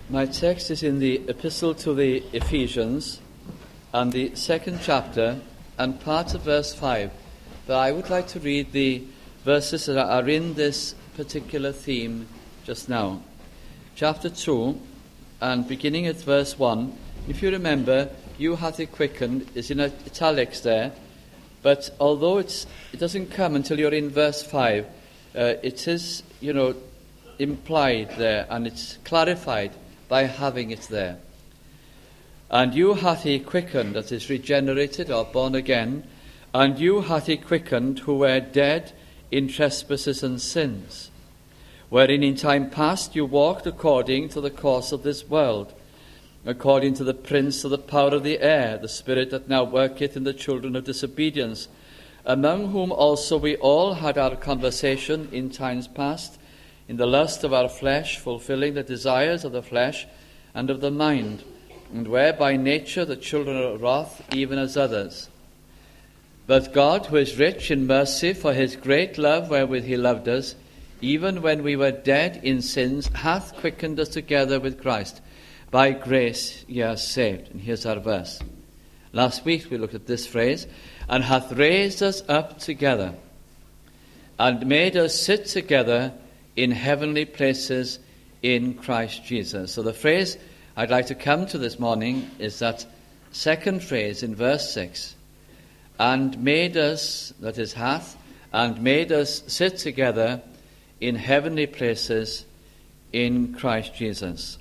My text is in the Epistle to the Ephesians and the second chapter and part of verse 5. But I would like to read the verses that are in this particular theme just now. Chapter 2 and beginning at verse 1. If you remember, "You hath he quickened" is in italics there. But although it doesn't come until you're in verse 5, it is, implied there, and it's clarified by having it there. "And you hath he quickened," that is regenerated or born again, "and you hath he quickened who were dead in trespasses and sins, wherein in time past you walked according to the course of this world, according to the prince of the power of the air, the spirit that now worketh in the children of disobedience, among whom also we all had our conversation in times past, in the lust of our flesh, fulfilling the desires of the flesh and of the mind, and were by nature the children of wrath, even as others. But God, who is rich in mercy, for his great love wherewith he loved us, even when we were dead in sins, hath quickened us together with Christ. By grace ye are saved." And here's our verse. Last week we looked at this phrase, "and hath raised us up together, and made us sit together in heavenly places in Christ Jesus." So the phrase I'd like to come to this morning is that second phrase in verse 6. "And made us," that is hath, "and made us sit together in heavenly places in Christ Jesus."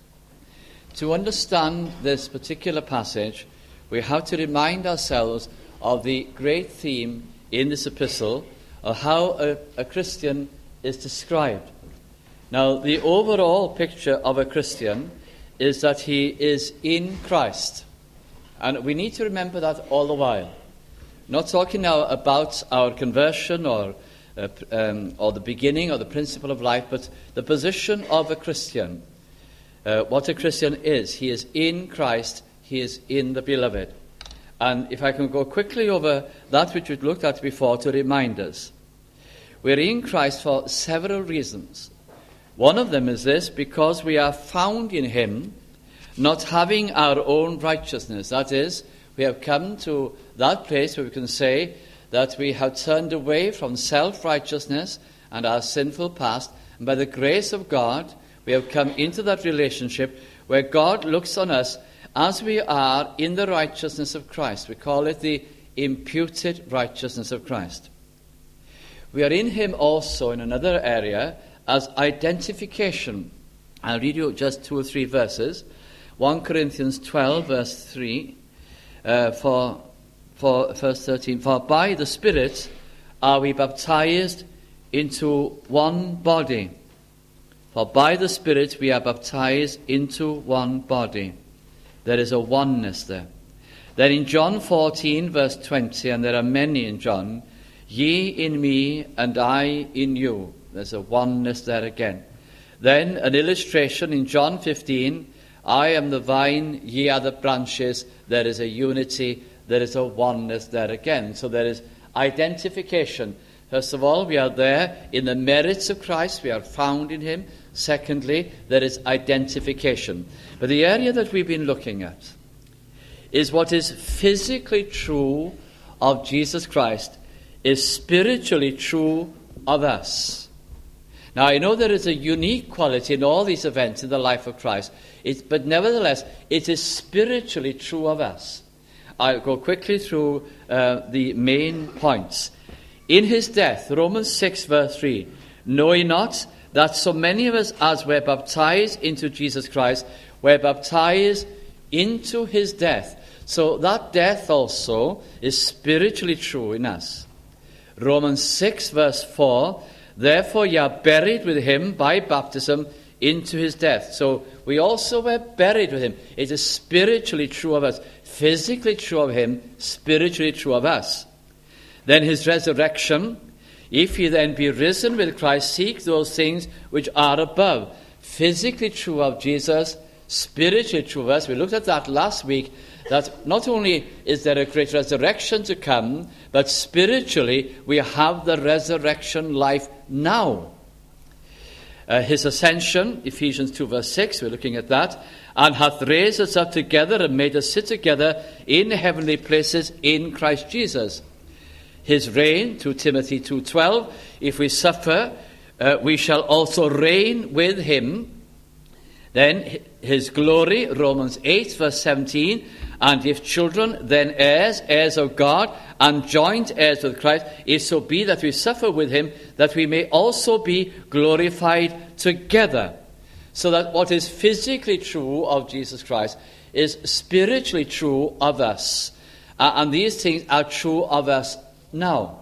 To understand this particular passage, we have to remind ourselves of the great theme in this epistle of how a Christian is described. Now, the overall picture of a Christian is that he is in Christ. And we need to remember that all the while. Not talking now about our conversion or the beginning or the principle of life, but the position of a Christian. What a Christian is. He is in Christ. He is in the Beloved. And if I can go quickly over that which we've looked at before to remind us. We're in Christ for several reasons. One of them is this: because we are found in him, not having our own righteousness. That is, we have come to that place where we can say that we have turned away from self-righteousness and our sinful past, and by the grace of God, we have come into that relationship where God looks on us as we are in the righteousness of Christ. We call it the imputed righteousness of Christ. We are in him also in another area as identification. I'll read you just 2 or 3 verses. 1 Corinthians 12, verse 3, for verse 13. "For by the Spirit are we baptized into one body." For by the Spirit we are baptized into one body. There is a oneness there. Then in John 14, verse 20, and there are many in John, "Ye in me and I in you." There's a oneness there again. Then an illustration in John 15, "I am the vine, ye are the branches." There is a unity, there is a oneness there again. So there is identification. First of all, we are there in the merits of Christ. We are found in him. Secondly, there is identification. But the area that we've been looking at is what is physically true of Jesus Christ is spiritually true of us. Now, I know there is a unique quality in all these events in the life of Christ, but nevertheless, it is spiritually true of us. I'll go quickly through the main points. In his death, Romans 6, verse 3, "Know ye not that so many of us as were baptized into Jesus Christ were baptized into his death?" So that death also is spiritually true in us. Romans 6, verse 4, "Therefore ye are buried with him by baptism into his death." So we also were buried with him. It is spiritually true of us. Physically true of him, spiritually true of us. Then his resurrection, "If ye then be risen with Christ, seek those things which are above." Physically true of Jesus, spiritually true of us. We looked at that last week, that not only is there a great resurrection to come, but spiritually we have the resurrection life now. his ascension, Ephesians 2 verse 6, we're looking at that, and hath raised us up together and made us sit together in heavenly places in Christ Jesus. His reign, 2 Timothy 2:12, if we suffer, we shall also reign with him. Then his glory, Romans 8 verse 17, and if children, then heirs, heirs of God, and joint heirs with Christ, if so be that we suffer with him, that we may also be glorified together. So that what is physically true of Jesus Christ is spiritually true of us. And these things are true of us now.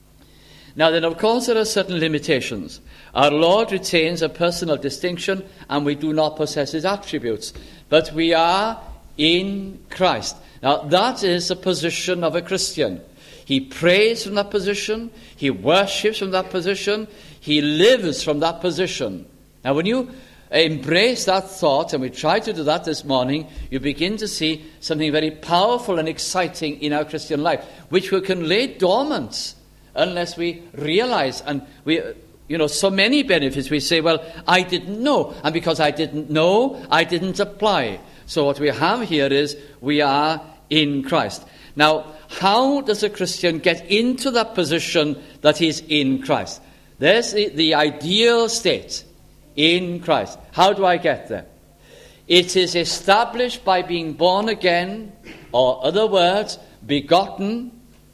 Now then, of course, there are certain limitations. Our Lord retains a personal distinction, and we do not possess his attributes. But we are in Christ. Now, that is the position of a Christian. He prays from that position. He worships from that position. He lives from that position. Now, when you embrace that thought, and we try to do that this morning, you begin to see something very powerful and exciting in our Christian life, which we can lay dormant unless we realize. And we, so many benefits. We say, well, I didn't know. And because I didn't know, I didn't apply. So what we have here is we are in Christ. Now, how does a Christian get into that position that he's in Christ? There's the ideal state, in Christ. How do I get there? It is established by being born again, or other words, begotten,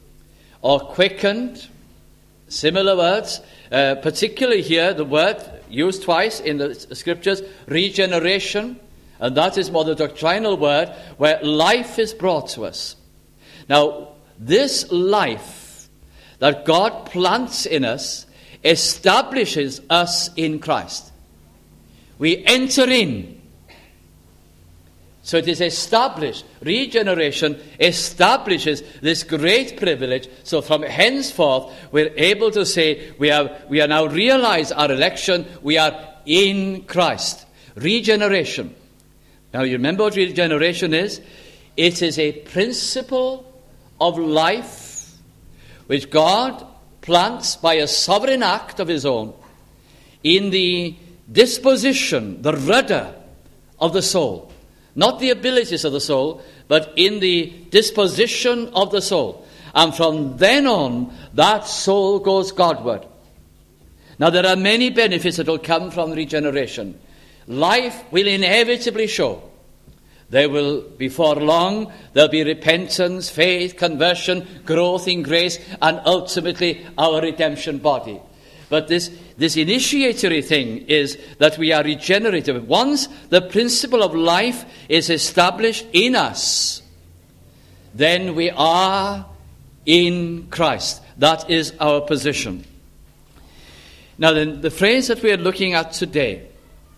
or quickened. Similar words, particularly here, the word used twice in the scriptures, regeneration. And that is more the doctrinal word where life is brought to us. Now, this life that God plants in us establishes us in Christ. We enter in. So it is established. Regeneration establishes this great privilege. So from henceforth, we're able to say we are now realized our election. We are in Christ. Regeneration. Now, you remember what regeneration is? It is a principle of life which God plants by a sovereign act of his own in the disposition, the rudder of the soul. Not the abilities of the soul, but in the disposition of the soul. And from then on, that soul goes Godward. Now, there are many benefits that will come from regeneration. Life will inevitably show. There will, before long, there'll be repentance, faith, conversion, growth in grace, and ultimately our redemption body. But this initiatory thing is that we are regenerated. Once the principle of life is established in us, then we are in Christ. That is our position. Now then, the phrase that we are looking at today,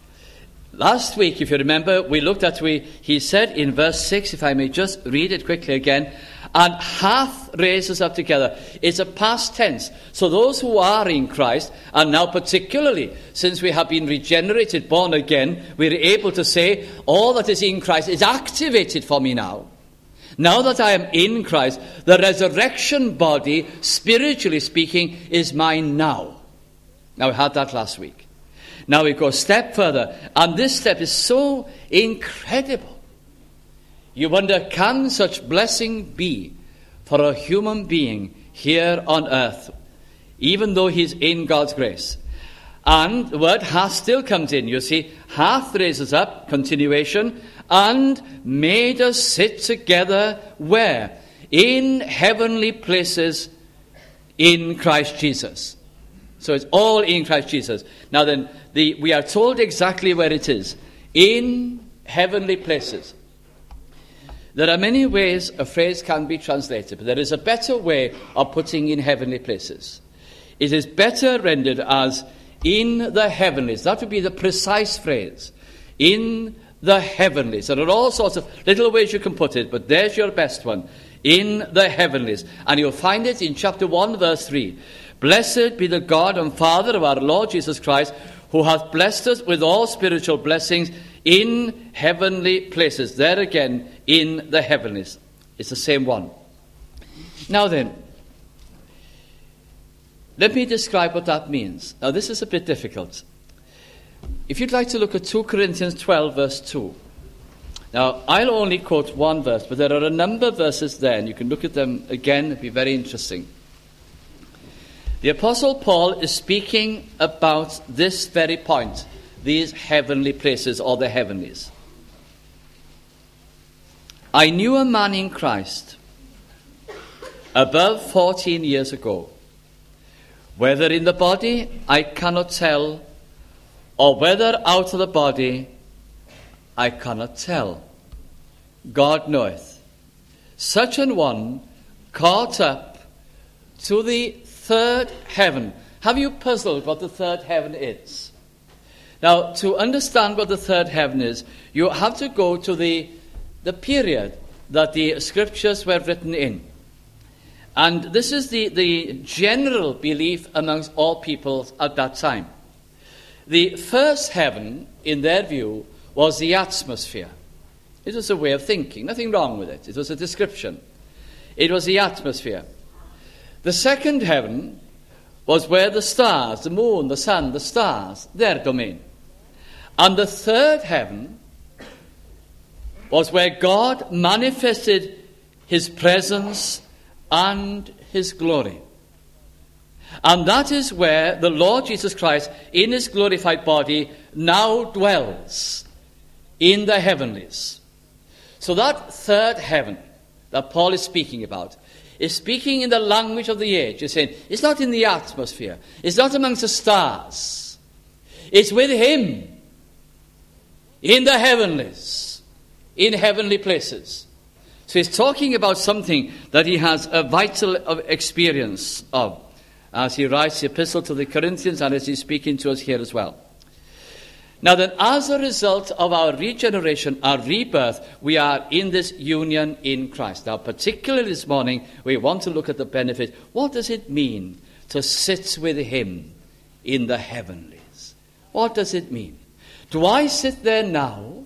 last week, if you remember, we looked at, he said in verse 6, if I may just read it quickly again, and hath raised us up together. It's a past tense. So those who are in Christ, and now particularly since we have been regenerated, born again, we're able to say, all that is in Christ is activated for me now. Now that I am in Christ, the resurrection body, spiritually speaking, is mine now. Now, we had that last week. Now we go a step further, and this step is so incredible. You wonder, can such blessing be for a human being here on earth, even though he's in God's grace? And the word hath still comes in. You see, hath raises up, continuation, and made us sit together where? In heavenly places in Christ Jesus. So it's all in Christ Jesus. Now then, we are told exactly where it is. In heavenly places. There are many ways a phrase can be translated, but there is a better way of putting in heavenly places. It is better rendered as in the heavenlies. That would be the precise phrase. In the heavenlies. There are all sorts of little ways you can put it, but there's your best one. In the heavenlies. And you'll find it in chapter 1, verse 3. Blessed be the God and Father of our Lord Jesus Christ, who hath blessed us with all spiritual blessings in heavenly places. There again, in the heavenlies. It's the same one. Now then, let me describe what that means. Now this is a bit difficult. If you'd like to look at 2 Corinthians 12, verse 2. Now, I'll only quote one verse, but there are a number of verses there, and you can look at them again. It'll be very interesting. The Apostle Paul is speaking about this very point, these heavenly places, or the heavenlies. I knew a man in Christ above 14 years ago. Whether in the body, I cannot tell, or whether out of the body, I cannot tell. God knoweth. Such an one caught up to the third heaven. Have you puzzled what the third heaven is? Now, to understand what the third heaven is, you have to go to the period that the scriptures were written in. And this is the general belief amongst all peoples at that time. The first heaven, in their view, was the atmosphere. It was a way of thinking, nothing wrong with it. It was a description. It was the atmosphere. The second heaven was where the stars, the moon, the sun, the stars, their domain. And the third heaven was where God manifested his presence and his glory. And that is where the Lord Jesus Christ, in his glorified body, now dwells, in the heavenlies. So that third heaven that Paul is speaking about is speaking in the language of the age. He's saying, it's not in the atmosphere. It's not amongst the stars. It's with him, in the heavenlies, in heavenly places. So he's talking about something that he has a vital experience of, as he writes the epistle to the Corinthians and as he's speaking to us here as well. Now then, as a result of our regeneration, our rebirth, we are in this union in Christ. Now, particularly this morning, we want to look at the benefit. What does it mean to sit with him in the heavenlies? What does it mean? Do I sit there now?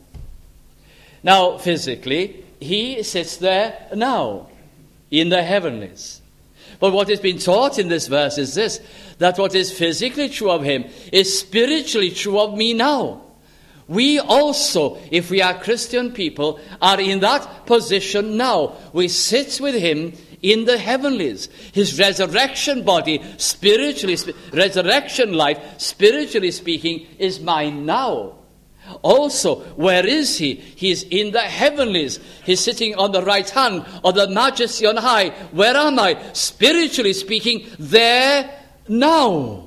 Now, physically, he sits there now, in the heavenlies. But what has been taught in this verse is this, that what is physically true of him is spiritually true of me now. We also, if we are Christian people, are in that position now. We sit with him in the heavenlies. His resurrection body, resurrection life, spiritually speaking, is mine now. Also, where is he? He is in the heavenlies. He's sitting on the right hand of the Majesty on high. Where am I? Spiritually speaking, there now.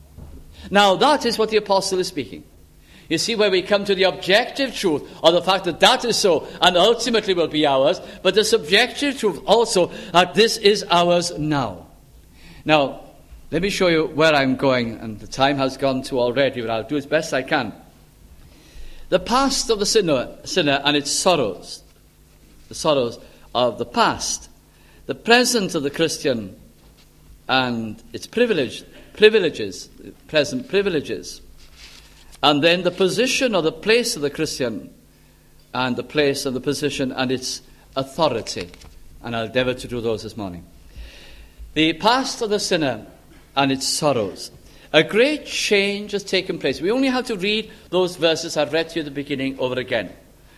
Now, that is what the apostle is speaking. You see, where we come to the objective truth of the fact that that is so and ultimately will be ours, but the subjective truth also that this is ours now. Now, let me show you where I'm going, and the time has gone to already, but I'll do as best I can. The past of the sinner and its sorrows, the sorrows of the past, the present of the Christian and its privileges, present privileges, and then the position or the place of the Christian and the place and the position and its authority. And I'll endeavor to do those this morning. The past of the sinner and its sorrows. A great change has taken place. We only have to read those verses I've read to you at the beginning over again.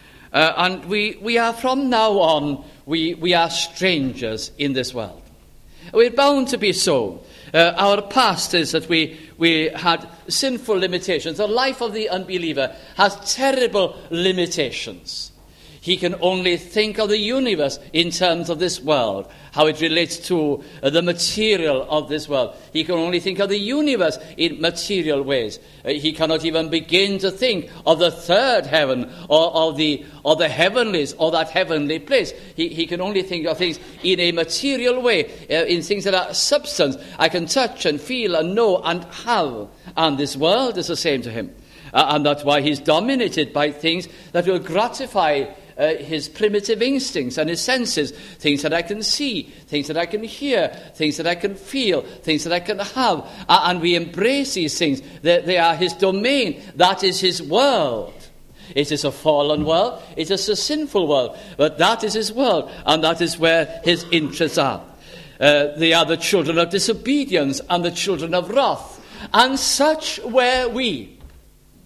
And we are from now on, we are strangers in this world. We're bound to be so. Our past is that we had sinful limitations. The life of the unbeliever has terrible limitations. He can only think of the universe in terms of this world, how it relates to the material of this world. He can only think of the universe in material ways. He cannot even begin to think of the third heaven or the heavenlies or that heavenly place. He can only think of things in a material way, in things that are substance. I can touch and feel and know and have. And this world is the same to him. And that's why he's dominated by things that will gratify his primitive instincts and his senses, things that I can see, things that I can hear, things that I can feel, things that I can have. And we embrace these things. They are his domain. That is his world. It is a fallen world. It is a sinful world. But that is his world. And that is where his interests are. They are the children of disobedience and the children of wrath. And such were we.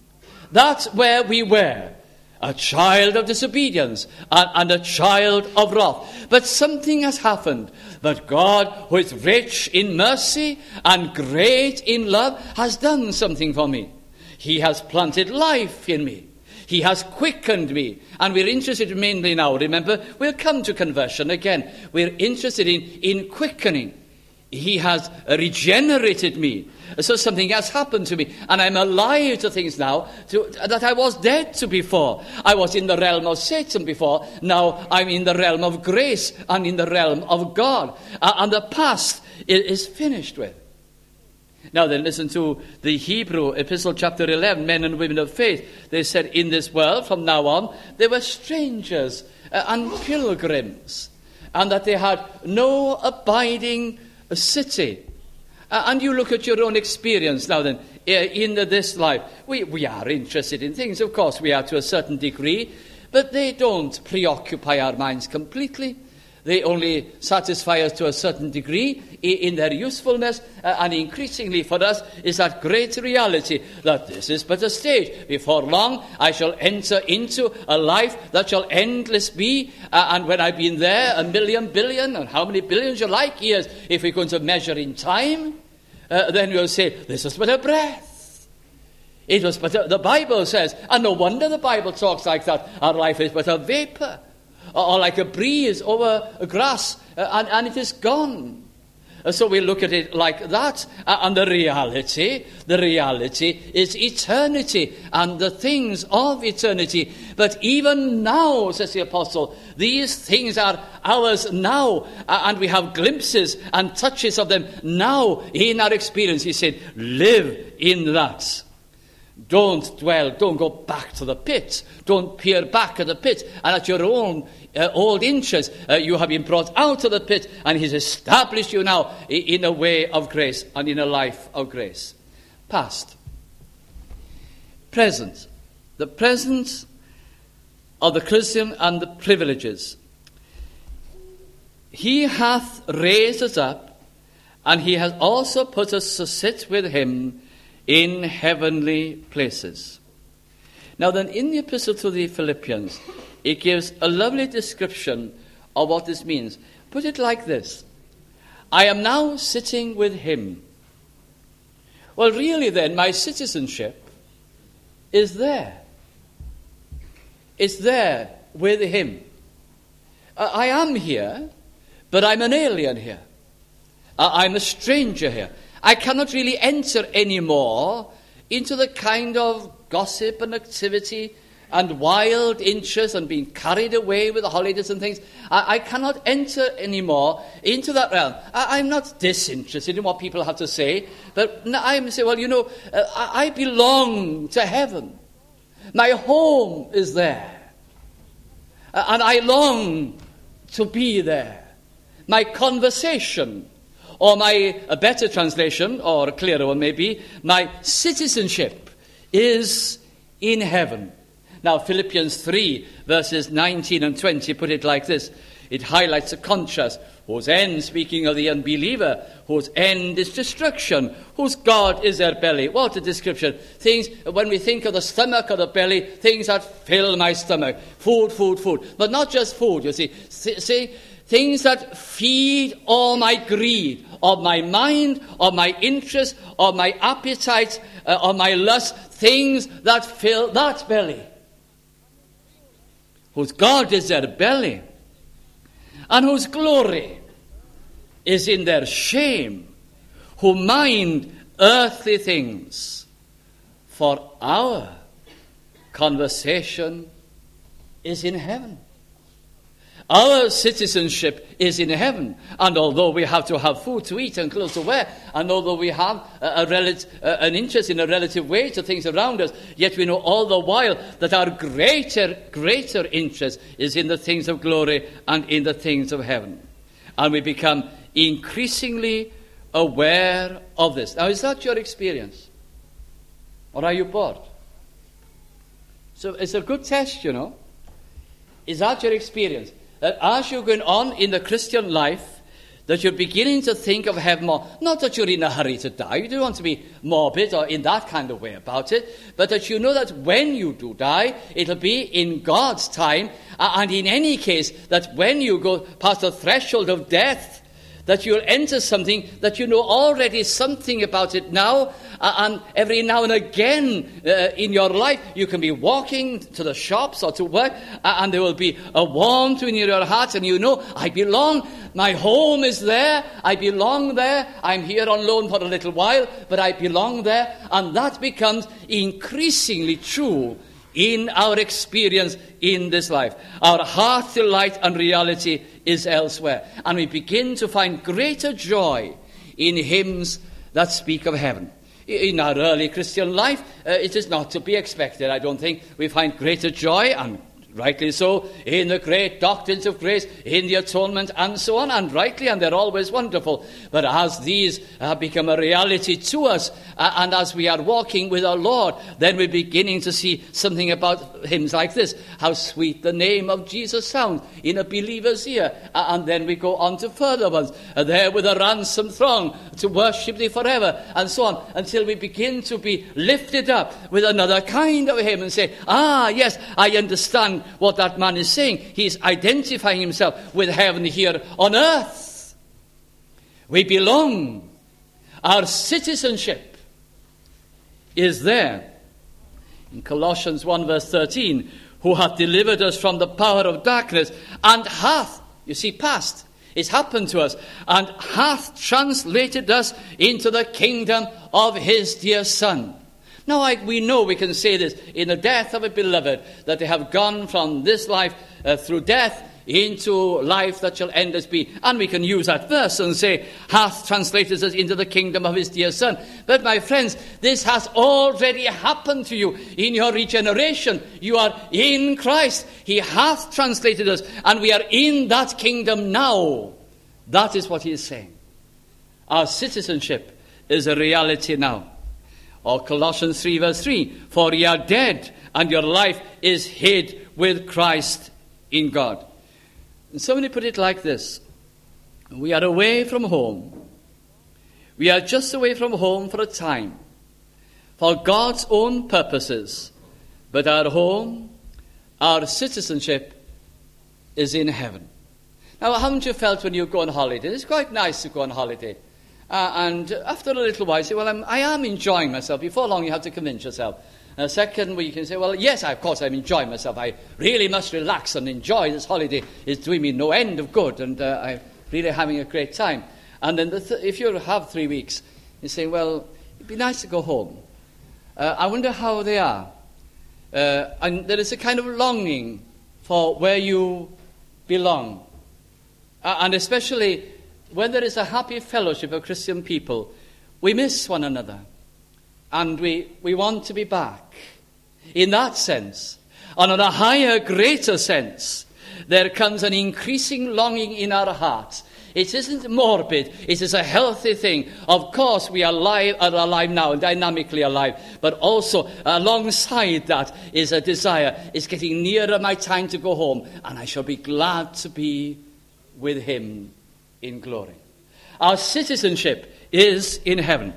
That's where we were. A child of disobedience and a child of wrath. But something has happened. But God, who is rich in mercy and great in love, has done something for me. He has planted life in me. He has quickened me. And we're interested mainly now, remember, we'll come to conversion again. We're interested in quickening. He has regenerated me. So something has happened to me. And I'm alive to things now that I was dead to before. I was in the realm of Satan before. Now I'm in the realm of grace and in the realm of God. And the past is finished with. Now then, listen to the Hebrew epistle, chapter 11, men and women of faith. They said, in this world, from now on, they were strangers and pilgrims, and that they had no abiding city. And you look at your own experience now then, in this life. We are interested in things, of course, we are to a certain degree, but they don't preoccupy our minds completely. They only satisfy us to a certain degree in their usefulness, and increasingly for us is that great reality that this is but a stage. Before long, I shall enter into a life that shall endless be, and when I've been there, 1,000,000 billion, and how many billions you like years, if we're going to measure in time, then we'll say, this is but a breath. It was but the Bible says, and no wonder the Bible talks like that, our life is but a vapor. Or like a breeze over grass, and it is gone. So we look at it like that, and the reality is eternity, and the things of eternity. But even now, says the apostle, these things are ours now, and we have glimpses and touches of them now in our experience. He said, live in that. Don't go back to the pit. Don't peer back at the pit. And at your own old interest, you have been brought out of the pit, and he's established you now in a way of grace and in a life of grace. Past. Present. The presence of the Christian and the privileges. He hath raised us up, and he has also put us to sit with him in heavenly places. Now then, in the epistle to the Philippians, it gives a lovely description of what this means. Put it like this: I am now sitting with him. Well, really then, my citizenship is there. It's there with him. I am here, but I'm an alien here. I'm a stranger here. I cannot really enter anymore into the kind of gossip and activity and wild interest and being carried away with the holidays and things. I cannot enter anymore into that realm. I'm not disinterested in what people have to say, but I'm saying, well, I belong to heaven. My home is there. And I long to be there. My conversation, or a better translation, or a clearer one maybe, my citizenship is in heaven. Now, Philippians 3, verses 19 and 20 put it like this. It highlights a contrast. Whose end, speaking of the unbeliever, whose end is destruction, whose God is their belly. What a description. Things, when we think of the stomach or the belly, things that fill my stomach. Food. But not just food, you see. See, things that feed all my greed, of my mind, of my interest, of my appetite, of my lust. Things that fill that belly. Whose God is their belly, and whose glory is in their shame, who mind earthly things, for our conversation is in heaven. Our citizenship is in heaven, and although we have to have food to eat and clothes to wear, and although we have an interest in a relative way to things around us, yet we know all the while that our greater interest is in the things of glory and in the things of heaven. And we become increasingly aware of this. Now, is that your experience? Or are you bored? So it's a good test, Is that your experience? That as you're going on in the Christian life, that you're beginning to think of heaven more. Not that you're in a hurry to die. You don't want to be morbid or in that kind of way about it. But that you know that when you do die, it'll be in God's time. And in any case, that when you go past the threshold of death, that you'll enter something that you know already something about it now, and every now and again in your life you can be walking to the shops or to work, and there will be a warmth in your heart, and you know, I belong, my home is there, I belong there, I'm here on loan for a little while, but I belong there, and that becomes increasingly true in our experience in this life. Our heart delight and reality is elsewhere. And we begin to find greater joy in hymns that speak of heaven. In our early Christian life, it is not to be expected, I don't think. We find greater joy, and rightly so, in the great doctrines of grace, in the atonement, and so on, and rightly, and they're always wonderful. But as these become a reality to us, and as we are walking with our Lord, then we're beginning to see something about hymns like this. How sweet the name of Jesus sounds in a believer's ear. And then we go on to further ones. There with a ransomed throng to worship thee forever, and so on, until we begin to be lifted up with another kind of hymn and say, yes, I understand what that man is saying. He's identifying himself with heaven here on earth. We belong. Our citizenship is there. In Colossians 1 verse 13, who hath delivered us from the power of darkness, and hath, you see, past, it's happened to us, and hath translated us into the kingdom of his dear Son. Now, we know we can say this in the death of a beloved, that they have gone from this life through death into life that shall end as be. And we can use that verse and say, hath translated us into the kingdom of his dear Son. But my friends, this has already happened to you in your regeneration. You are in Christ. He hath translated us, and we are in that kingdom now. That is what he is saying. Our citizenship is a reality now. Or Colossians 3 verse 3, for ye are dead, and your life is hid with Christ in God. And somebody put it like this: we are away from home. We are just away from home for a time, for God's own purposes. But our home, our citizenship, is in heaven. Now, haven't you felt when you go on holiday? It's quite nice to go on holiday. And after a little while, you say, well, I am enjoying myself. Before long, you have to convince yourself. Second week, you can say, well, yes, of course, I'm enjoying myself. I really must relax and enjoy this holiday. It's doing me no end of good, and I'm really having a great time. And then if you have 3 weeks, you say, well, it'd be nice to go home. I wonder how they are. And there is a kind of longing for where you belong. And especially when there is a happy fellowship of Christian people, we miss one another. And we want to be back. In that sense, and on a higher, greater sense, there comes an increasing longing in our hearts. It isn't morbid. It is a healthy thing. Of course, we are alive now, dynamically alive. But also, alongside that is a desire. It's getting nearer my time to go home. And I shall be glad to be with him in glory. Our citizenship is in heaven.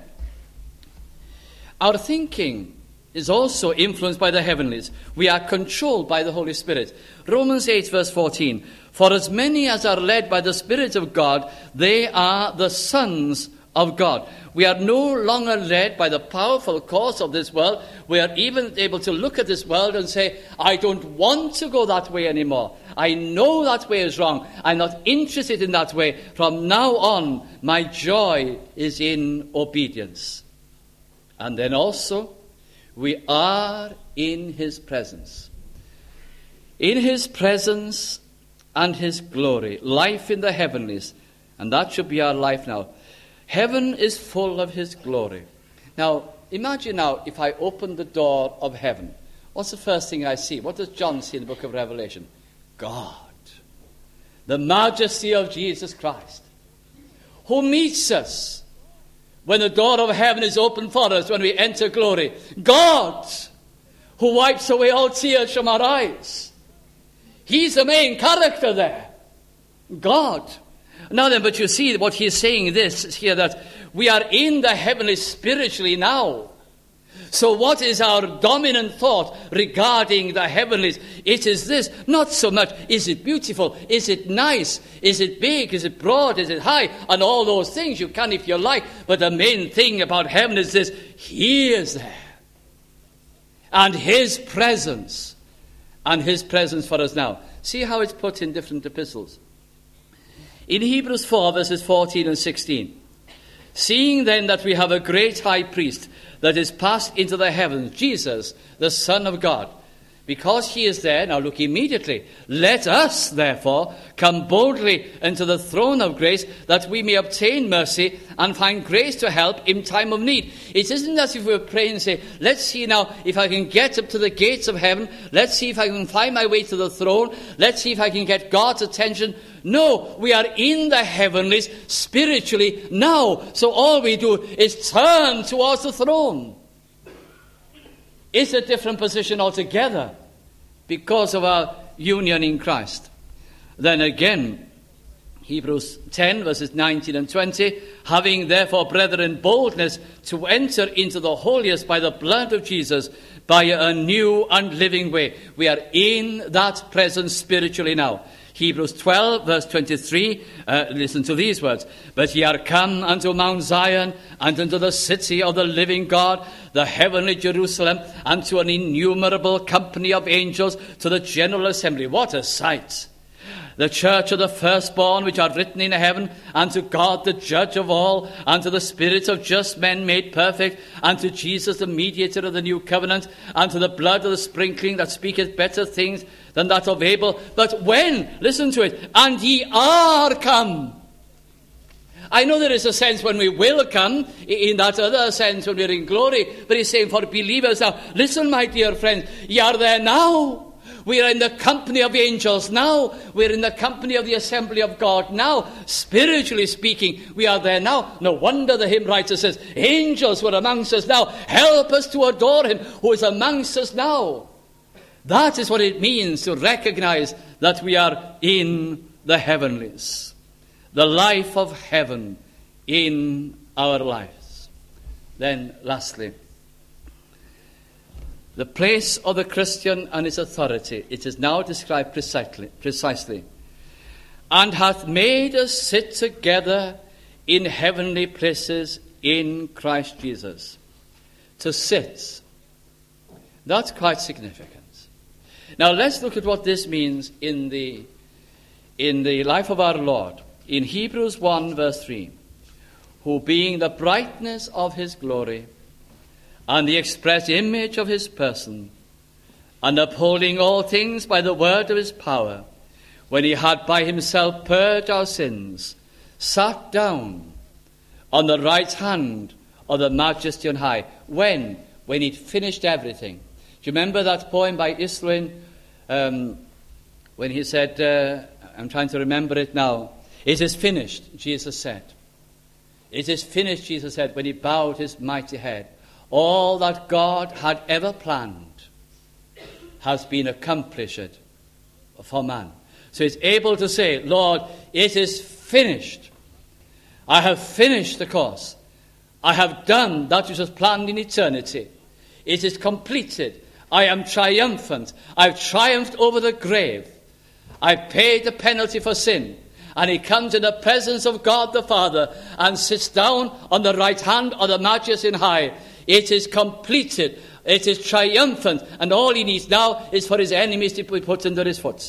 Our thinking is also influenced by the heavenlies. We are controlled by the Holy Spirit. Romans 8 verse 14. For as many as are led by the Spirit of God, they are the sons of God. We are no longer led by the powerful course of this world. We are even able to look at this world and say, I don't want to go that way anymore. I know that way is wrong. I'm not interested in that way. From now on, my joy is in obedience. And then also, we are in his presence. In his presence and his glory. Life in the heavenlies. And that should be our life now. Heaven is full of his glory. Now, imagine now if I open the door of heaven. What's the first thing I see? What does John see in the book of Revelation? God. The majesty of Jesus Christ. Who meets us when the door of heaven is open for us when we enter glory. God. Who wipes away all tears from our eyes. He's the main character there. God. Now then, but you see what he's saying this here, that we are in the heavenlies spiritually now. So what is our dominant thought regarding the heavenlies? It is this, not so much, is it beautiful? Is it nice? Is it big? Is it broad? Is it high? And all those things you can if you like. But the main thing about heaven is this, he is there. And his presence. And his presence for us now. See how it's put in different epistles. In Hebrews 4, verses 14 and 16. Seeing then that we have a great high priest that is passed into the heavens, Jesus, the Son of God. Because he is there, now look immediately, let us, therefore, come boldly into the throne of grace, that we may obtain mercy and find grace to help in time of need. It isn't as if we were praying and say, let's see now if I can get up to the gates of heaven. Let's see if I can find my way to the throne. Let's see if I can get God's attention. No, we are in the heavenlies spiritually now. So all we do is turn towards the throne. It's a different position altogether because of our union in Christ. Then again, Hebrews 10, verses 19 and 20, having therefore, brethren, boldness to enter into the holiest by the blood of Jesus, by a new and living way. We are in that presence spiritually now. Hebrews 12, verse 23, listen to these words. But ye are come unto Mount Zion, and unto the city of the living God, the heavenly Jerusalem, and to an innumerable company of angels, to the general assembly. What a sight! The church of the firstborn which are written in heaven, and to God the judge of all, and to the spirits of just men made perfect, and to Jesus the mediator of the new covenant, and to the blood of the sprinkling that speaketh better things than that of Abel. But when, listen to it, and ye are come. I know there is a sense when we will come, in that other sense when we're in glory, but he's saying for believers now, listen my dear friends, ye are there now. We are in the company of angels now. We're in the company of the assembly of God now. Spiritually speaking, we are there now. No wonder the hymn writer says, angels were amongst us now. Help us to adore him who is amongst us now. That is what it means to recognize that we are in the heavenlies. The life of heaven in our lives. Then, lastly, the place of the Christian and his authority. It is now described precisely. And hath made us sit together in heavenly places in Christ Jesus. To sit. That's quite significant. Now let's look at what this means in the life of our Lord. In Hebrews 1 verse 3. Who being the brightness of his glory, and the express image of his person, and upholding all things by the word of his power, when he had by himself purged our sins, sat down on the right hand of the Majesty on high. When he'd finished everything. Do you remember that poem by Islwyn, when he said, I'm trying to remember it now, it is finished, Jesus said. It is finished, Jesus said, when he bowed his mighty head. All that God had ever planned has been accomplished for man. So he's able to say, Lord, it is finished. I have finished the course. I have done that which was planned in eternity. It is completed. I am triumphant. I've triumphed over the grave. I paid the penalty for sin. And he comes in the presence of God the Father and sits down on the right hand of the Majesty on high. It is completed. It is triumphant. And all he needs now is for his enemies to be put under his foot.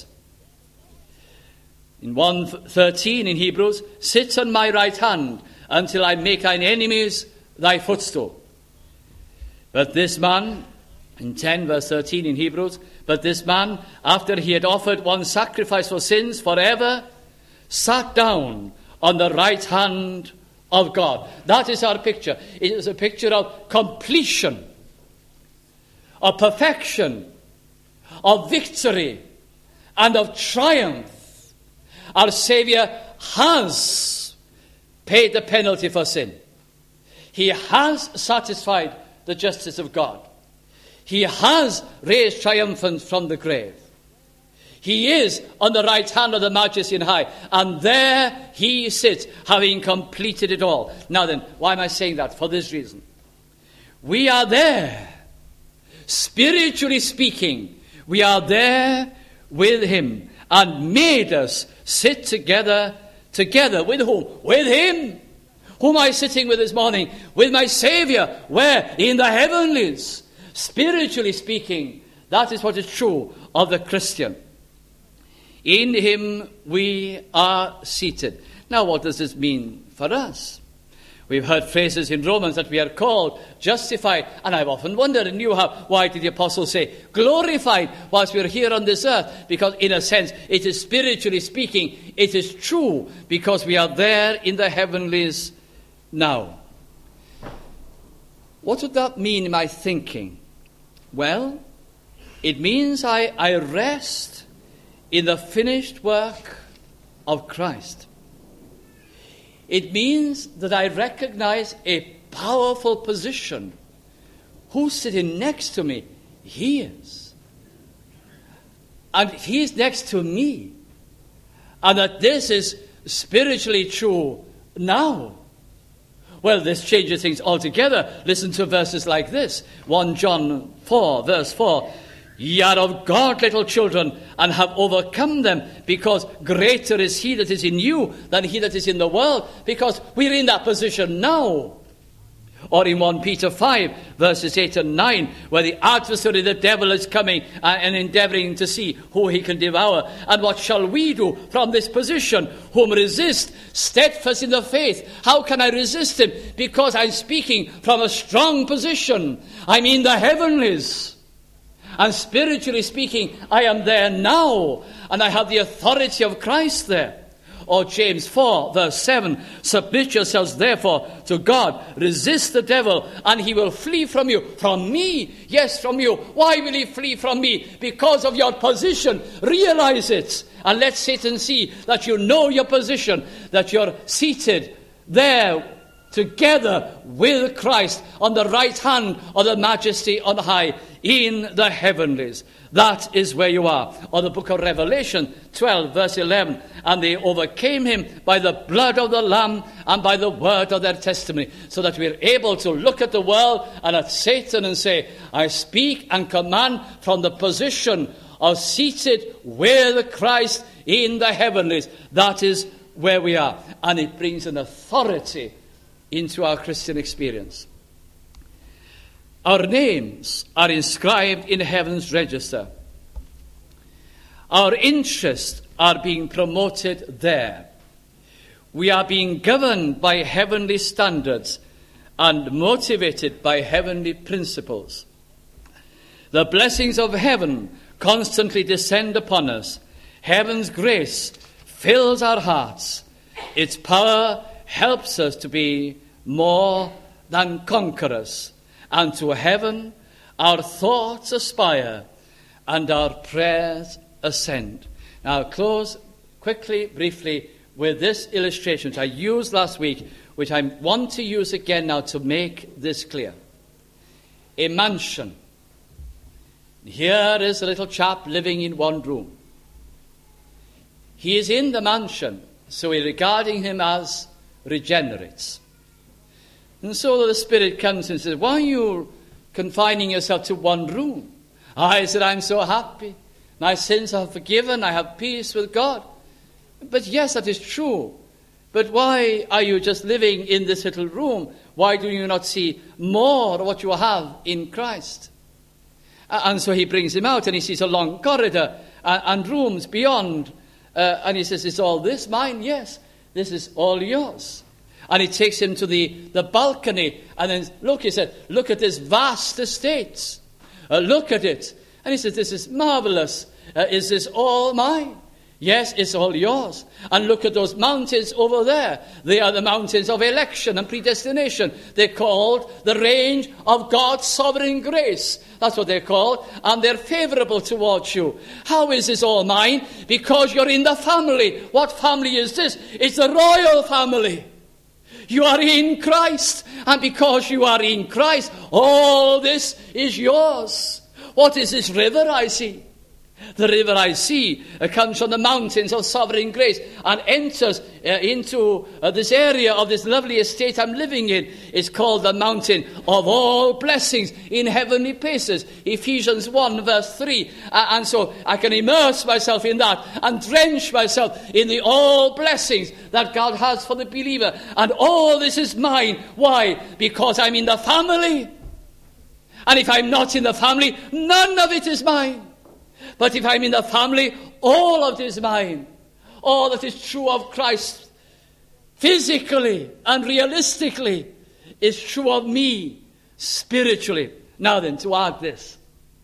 In 1:13 in Hebrews, sit on my right hand until I make thine enemies thy footstool. But this man, in 10 verse 13 in Hebrews, but this man, after he had offered one sacrifice for sins forever, sat down on the right hand of God. That is our picture. It is a picture of completion, of perfection, of victory, and of triumph. Our Savior has paid the penalty for sin. He has satisfied the justice of God. He has raised triumphant from the grave. He is on the right hand of the Majesty on high. And there he sits, having completed it all. Now then, why am I saying that? For this reason. We are there. Spiritually speaking, we are there with him. And made us sit together with whom? With him. Who am I sitting with this morning? With my Saviour. Where? In the heavenlies. Spiritually speaking, that is what is true of the Christian. In him we are seated. Now, what does this mean for us? We've heard phrases in Romans that we are called, justified, and I've often wondered, and you have, why did the apostle say glorified whilst we're here on this earth? Because in a sense, it is spiritually speaking, it is true, because we are there in the heavenlies now. What would that mean in my thinking? Well, it means I rest in the finished work of Christ. It means that I recognize a powerful position. Who's sitting next to me? He is. And he's next to me. And that this is spiritually true now. Well, this changes things altogether. Listen to verses like this. 1 John 4, verse 4. Ye are of God, little children, and have overcome them, because greater is he that is in you than he that is in the world, because we're in that position now. Or in 1 Peter 5, verses 8 and 9, where the adversary, the devil, is coming and endeavouring to see who he can devour. And what shall we do from this position? Whom resist, steadfast in the faith. How can I resist him? Because I'm speaking from a strong position. I'm in the heavenlies. And spiritually speaking, I am there now, and I have the authority of Christ there. Or James 4, verse 7, submit yourselves therefore to God, resist the devil, and he will flee from you. From me? Yes, from you. Why will he flee from me? Because of your position. Realize it, and let Satan see that you know your position, that you're seated there together with Christ on the right hand of the Majesty on high in the heavenlies. That is where you are. Or the book of Revelation 12 verse 11. And they overcame him by the blood of the Lamb and by the word of their testimony. So that we're able to look at the world and at Satan and say, I speak and command from the position of seated with Christ in the heavenlies. That is where we are. And it brings an authority into our Christian experience. Our names are inscribed in heaven's register. Our interests are being promoted there. We are being governed by heavenly standards and motivated by heavenly principles. The blessings of heaven constantly descend upon us. Heaven's grace fills our hearts. Its power helps us to be more than conquerors. And to heaven our thoughts aspire and our prayers ascend. Now I'll close quickly, briefly, with this illustration which I used last week, which I want to use again now to make this clear. A mansion. Here is a little chap living in one room. He is in the mansion, so we're regarding him as regenerates. And so the Spirit comes and says, why are you confining yourself to one room? I said, I'm so happy. My sins are forgiven. I have peace with God. But yes, that is true. But why are you just living in this little room? Why do you not see more of what you have in Christ? And so he brings him out and he sees a long corridor and rooms beyond. And he says, is all this mine? Yes, this is all yours. And he takes him to the balcony. And then, look, he said, look at this vast estate. Look at it. And he says, this is marvelous. Is this all mine? Yes, it's all yours. And look at those mountains over there. They are the mountains of election and predestination. They're called the range of God's sovereign grace. That's what they're called. And they're favorable towards you. How is this all mine? Because you're in the family. What family is this? It's the royal family. You are in Christ. And because you are in Christ, all this is yours. What is this river I see? The river I see comes from the mountains of sovereign grace and enters into this area of this lovely estate I'm living in. It's called the mountain of all blessings in heavenly places. Ephesians 1 verse 3. And so I can immerse myself in that and drench myself in the all blessings that God has for the believer. And all this is mine. Why? Because I'm in the family. And if I'm not in the family, none of it is mine. But if I'm in the family, all of it is mine. All that is true of Christ, physically and realistically, is true of me, spiritually. Now then, to add this.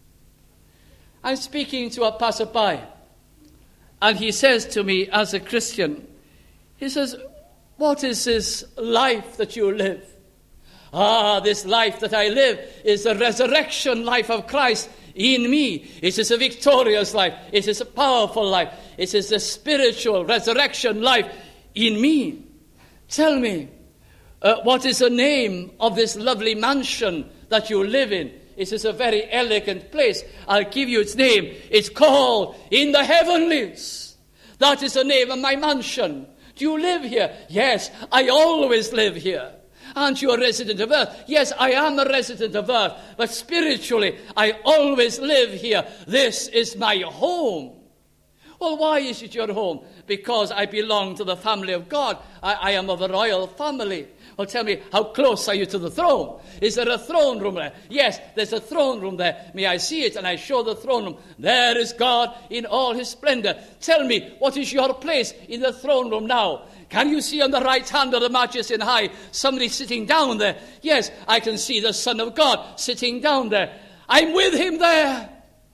I'm speaking to a passerby, and he says to me, as a Christian, he says, what is this life that you live? This life that I live is the resurrection life of Christ in me. It is a victorious life. It is a powerful life. It is a spiritual resurrection life in me. Tell me, what is the name of this lovely mansion that you live in? It is a very elegant place. I'll give you its name. It's called In the Heavenlies. That is the name of my mansion. Do you live here? Yes, I always live here. Aren't you a resident of earth? Yes, I am a resident of earth. But spiritually, I always live here. This is my home. Well, why is it your home? Because I belong to the family of God. I am of a royal family. Well, tell me, how close are you to the throne? Is there a throne room there? Yes, there's a throne room there. May I see it? And I show the throne room. There is God in all his splendor. Tell me, what is your place in the throne room now? Can you see on the right hand of the Majesty on high somebody sitting down there? Yes, I can see the Son of God sitting down there. I'm with him there.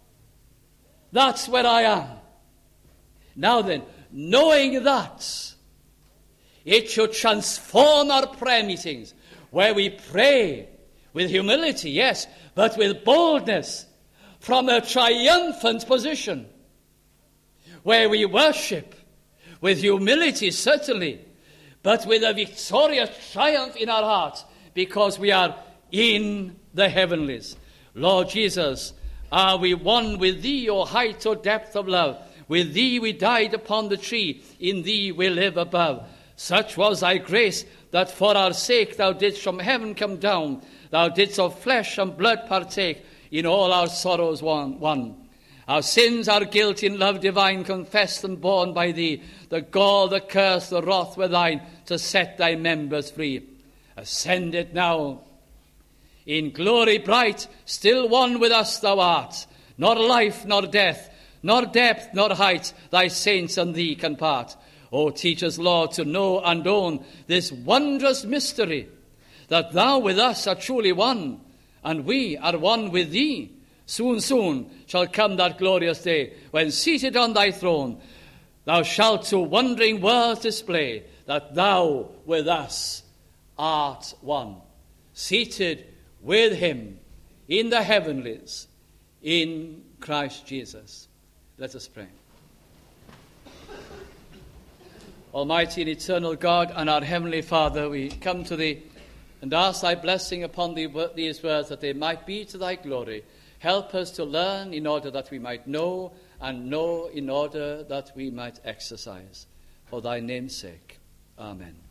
That's where I am. Now then, knowing that, it should transform our prayer meetings, where we pray with humility, yes, but with boldness, from a triumphant position, where we worship with humility, certainly, but with a victorious triumph in our hearts, because we are in the heavenlies. Lord Jesus, are we one with thee, O height or depth of love? With thee we died upon the tree, in thee we live above. Such was thy grace, that for our sake thou didst from heaven come down. Thou didst of flesh and blood partake, in all our sorrows one. Our sins, our guilt in love divine, confessed and borne by thee. The gall, the curse, the wrath were thine, to set thy members free. Ascended now, in glory bright, still one with us thou art. Nor life, nor death, nor depth, nor height, thy saints and thee can part. O teach us, Lord, to know and own this wondrous mystery, that thou with us art truly one, and we are one with thee. Soon, soon shall come that glorious day, when seated on thy throne, thou shalt to wondering worlds display that thou with us art one, seated with him in the heavenlies, in Christ Jesus. Let us pray. Almighty and eternal God and our Heavenly Father, we come to thee and ask thy blessing upon these words, that they might be to thy glory. Help us to learn in order that we might know, and know in order that we might exercise. For thy name's sake. Amen.